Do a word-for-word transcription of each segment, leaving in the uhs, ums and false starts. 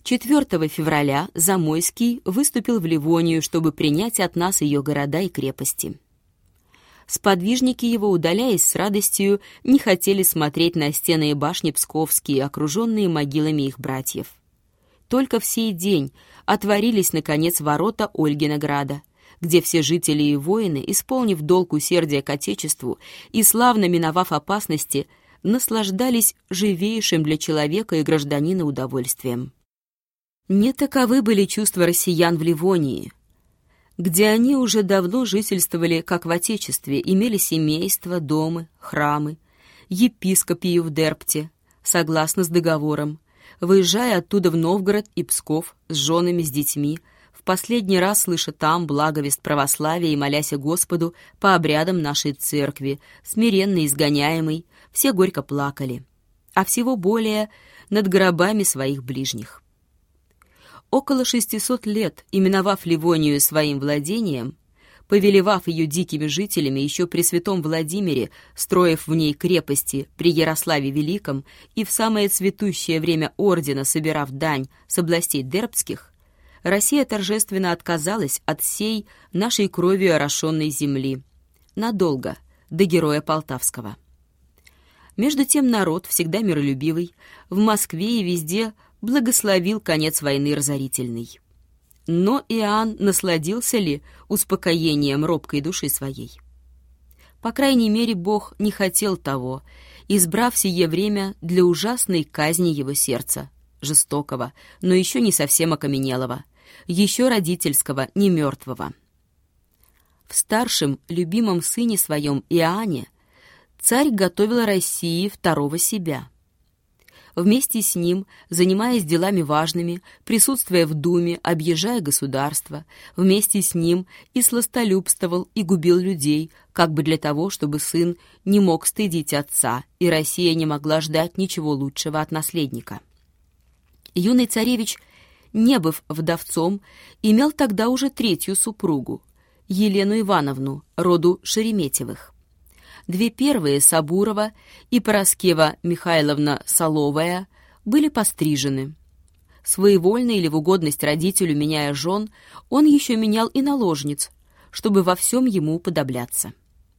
четвёртого февраля Замойский выступил в Ливонию, чтобы принять от нас ее города и крепости. Сподвижники его, удаляясь с радостью, не хотели смотреть на стены и башни псковские, окруженные могилами их братьев. Только в сей день отворились, наконец, ворота Ольгинограда, где все жители и воины, исполнив долг усердия к Отечеству и славно миновав опасности, наслаждались живейшим для человека и гражданина удовольствием. Не таковы были чувства россиян в Ливонии, где они уже давно жительствовали, как в Отечестве, имели семейства, дома, храмы, епископию в Дерпте, согласно с договором, выезжая оттуда в Новгород и Псков с женами, с детьми, в последний раз слыша там благовест православия и моляся Господу по обрядам нашей церкви, смиренно изгоняемой, все горько плакали, а всего более над гробами своих ближних. Около шестисот лет, именовав Ливонию своим владением, повелевав ее дикими жителями еще при святом Владимире, строив в ней крепости при Ярославе Великом и в самое цветущее время ордена собирав дань с областей дербцких, Россия торжественно отказалась от сей нашей кровью орошенной земли. Надолго, до героя Полтавского. Между тем народ, всегда миролюбивый, в Москве и везде благословил конец войны разорительный. Но Иоанн насладился ли успокоением робкой души своей? По крайней мере, Бог не хотел того, избрав сие время для ужасной казни его сердца, жестокого, но еще не совсем окаменелого, еще родительского, не мертвого. В старшем, любимом сыне своем Иоанне царь готовил России второго себя. Вместе с ним, занимаясь делами важными, присутствуя в Думе, объезжая государство, вместе с ним и сластолюбствовал, и губил людей, как бы для того, чтобы сын не мог стыдить отца, и Россия не могла ждать ничего лучшего от наследника. Юный царевич, не быв вдовцом, имел тогда уже третью супругу, Елену Ивановну, роду Шереметьевых. Две первые, Сабурова и Пороскева Михайловна Соловая, были пострижены. Своевольно или в угодность родителю, меняя жен, он еще менял и наложниц, чтобы во всем ему уподобляться.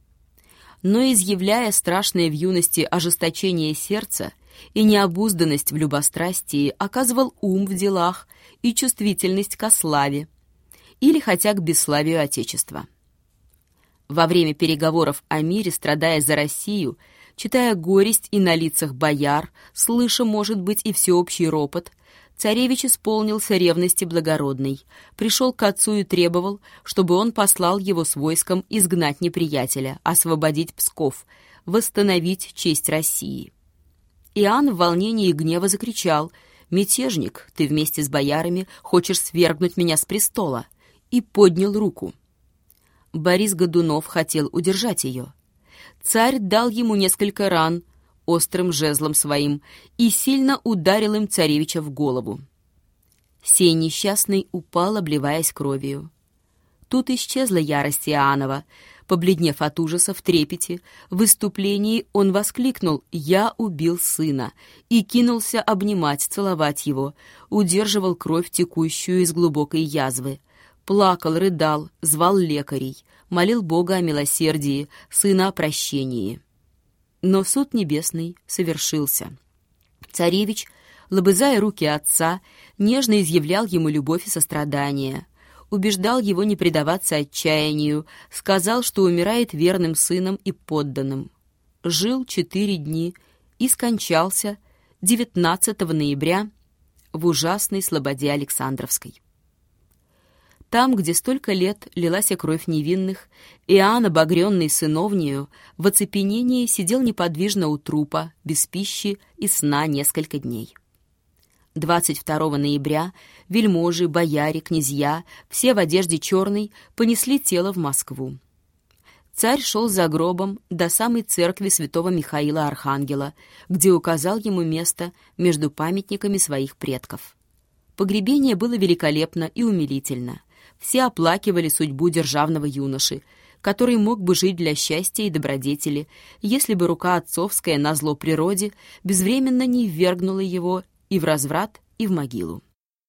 Но, изъявляя страшное в юности ожесточение сердца и необузданность в любострастии, оказывал ум в делах и чувствительность ко славе, или хотя к бесславию Отечества. Во время переговоров о мире, страдая за Россию, читая горесть и на лицах бояр, слыша, может быть, и всеобщий ропот, царевич исполнился ревности благородной, пришел к отцу и требовал, чтобы он послал его с войском изгнать неприятеля, освободить Псков, восстановить честь России. Иоанн в волнении и гнева закричал: «Мятежник, ты вместе с боярами хочешь свергнуть меня с престола!» и поднял руку. Борис Годунов хотел удержать ее. Царь дал ему несколько ран острым жезлом своим и сильно ударил им царевича в голову. Сей несчастный упал, обливаясь кровью. Тут исчезла ярость Иоаннова. Побледнев от ужаса, в трепете, в выступлении он воскликнул: «Я убил сына!» и кинулся обнимать, целовать его, удерживал кровь, текущую из глубокой язвы. Плакал, рыдал, звал лекарей, молил Бога о милосердии, сына о прощении. Но суд небесный совершился. Царевич, лобызая руки отца, нежно изъявлял ему любовь и сострадание, убеждал его не предаваться отчаянию, сказал, что умирает верным сыном и подданным. Жил четыре дни и скончался девятнадцатого ноября в ужасной слободе Александровской. Там, где столько лет лилась кровь невинных, Иоанн, обогренный сыновнею, в оцепенении сидел неподвижно у трупа, без пищи и сна несколько дней. двадцать второго ноября вельможи, бояре, князья, все в одежде черной, понесли тело в Москву. Царь шел за гробом до самой церкви святого Михаила Архангела, где указал ему место между памятниками своих предков. Погребение было великолепно и умилительно. Все оплакивали судьбу державного юноши, который мог бы жить для счастья и добродетели, если бы рука отцовская назло природе безвременно не ввергнула его и в разврат, и в могилу.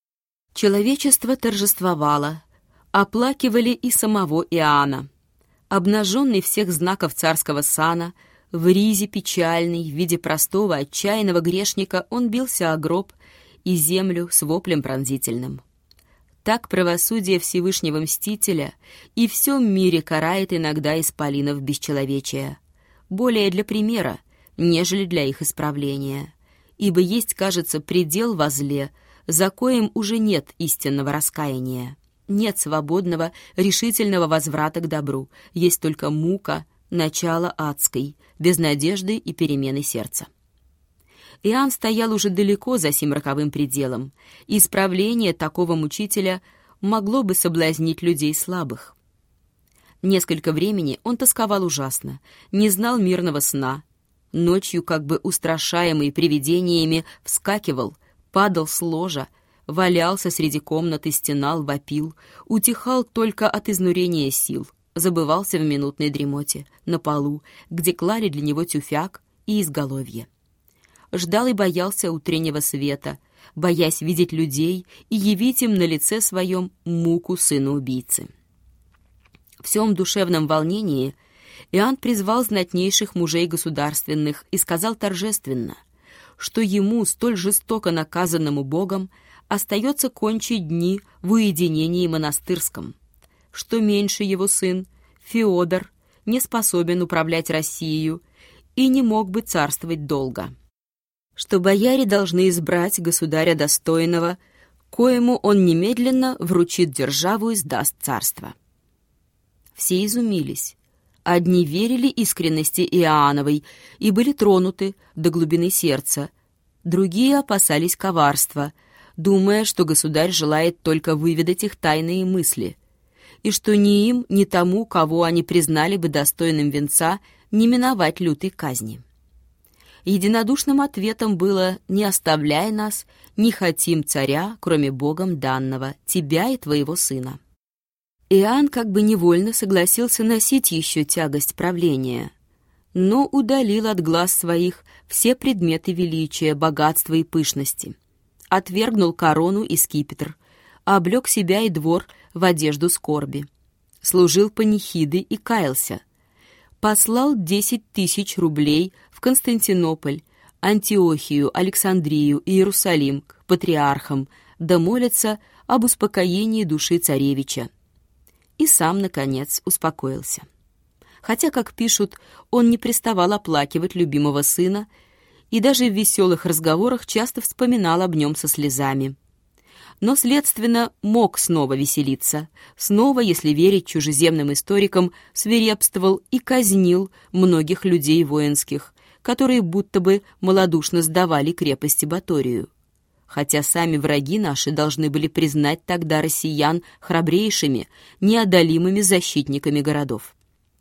Человечество торжествовало, оплакивали и самого Иоанна. Обнаженный всех знаков царского сана, в ризе печальный, в виде простого отчаянного грешника, он бился о гроб и землю с воплем пронзительным. Так правосудие Всевышнего Мстителя и в всем мире карает иногда исполинов бесчеловечия, более для примера, нежели для их исправления. Ибо есть, кажется, предел во зле, за коим уже нет истинного раскаяния. Нет свободного, решительного возврата к добру, есть только мука, начало адской, без надежды и перемены сердца. Иоанн стоял уже далеко за сим роковым пределом, и исправление такого мучителя могло бы соблазнить людей слабых. Несколько времени он тосковал ужасно, не знал мирного сна. Ночью, как бы устрашаемый привидениями, вскакивал, падал с ложа, валялся среди комнаты, стенал, вопил, утихал только от изнурения сил, забывался в минутной дремоте, на полу, где клали для него тюфяк и изголовье. Ждал и боялся утреннего света, боясь видеть людей и явить им на лице своем муку сына убийцы. В всем душевном волнении Иоанн призвал знатнейших мужей государственных и сказал торжественно, что ему, столь жестоко наказанному Богом, остается кончить дни в уединении монастырском, что меньше его сын, Феодор, не способен управлять Россией и не мог бы царствовать долго, что бояре должны избрать государя достойного, коему он немедленно вручит державу и сдаст царство. Все изумились. Одни верили искренности Иоанновой и были тронуты до глубины сердца, другие опасались коварства, думая, что государь желает только выведать их тайные мысли, и что ни им, ни тому, кого они признали бы достойным венца, не миновать лютой казни. Единодушным ответом было: «Не оставляй нас, не хотим царя, кроме Богом данного, тебя и твоего сына». Иоанн как бы невольно согласился носить еще тягость правления, но удалил от глаз своих все предметы величия, богатства и пышности, отвергнул корону и скипетр, облег себя и двор в одежду скорби, служил панихиды и каялся, послал десять тысяч рублей в Константинополь, Антиохию, Александрию и Иерусалим к патриархам, да молится об успокоении души царевича. И сам, наконец, успокоился. Хотя, как пишут, он не приставал оплакивать любимого сына и даже в веселых разговорах часто вспоминал об нем со слезами. Но, следственно, мог снова веселиться, снова, если верить чужеземным историкам, свирепствовал и казнил многих людей воинских, которые будто бы малодушно сдавали крепости Баторию. Хотя сами враги наши должны были признать тогда россиян храбрейшими, неодолимыми защитниками городов.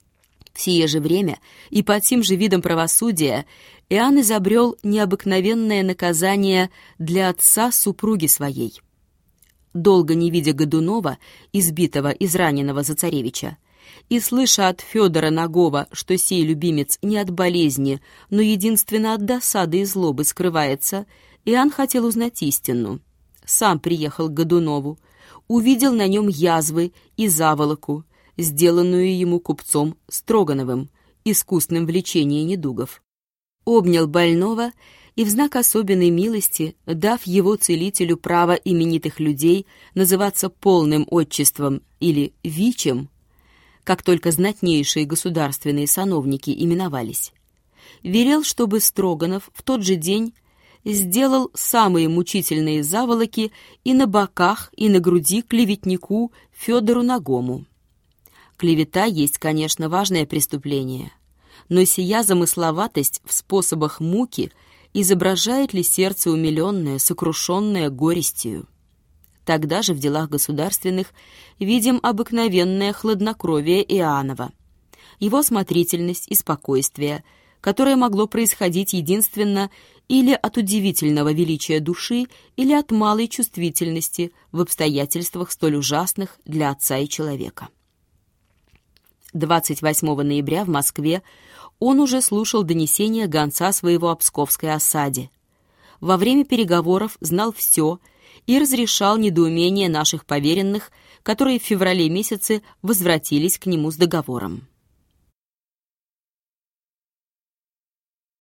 В сие же время и под сим же видом правосудия Иоанн изобрел необыкновенное наказание для отца супруги своей. Долго не видя Годунова, избитого, израненного за царевича, и слыша от Федора Нагова, что сей любимец не от болезни, но единственно от досады и злобы скрывается, Иоанн хотел узнать истину. Сам приехал к Годунову, увидел на нем язвы и заволоку, сделанную ему купцом Строгановым, искусным в лечении недугов. Обнял больного и в знак особенной милости, дав его целителю право именитых людей называться полным отчеством или вичем, как только знатнейшие государственные сановники именовались, велел, чтобы Строганов в тот же день сделал самые мучительные заволоки и на боках, и на груди клеветнику Федору Нагому. Клевета есть, конечно, важное преступление, но сия замысловатость в способах муки изображает ли сердце умиленное, сокрушенное горестью? Тогда же в делах государственных видим обыкновенное хладнокровие Иоаннова, его осмотрительность и спокойствие, которое могло происходить единственно или от удивительного величия души, или от малой чувствительности в обстоятельствах столь ужасных для отца и человека. двадцать восьмого ноября в Москве он уже слушал донесения гонца своего о псковской осаде. Во время переговоров знал все и разрешал недоумение наших поверенных, которые в феврале месяце возвратились к нему с договором.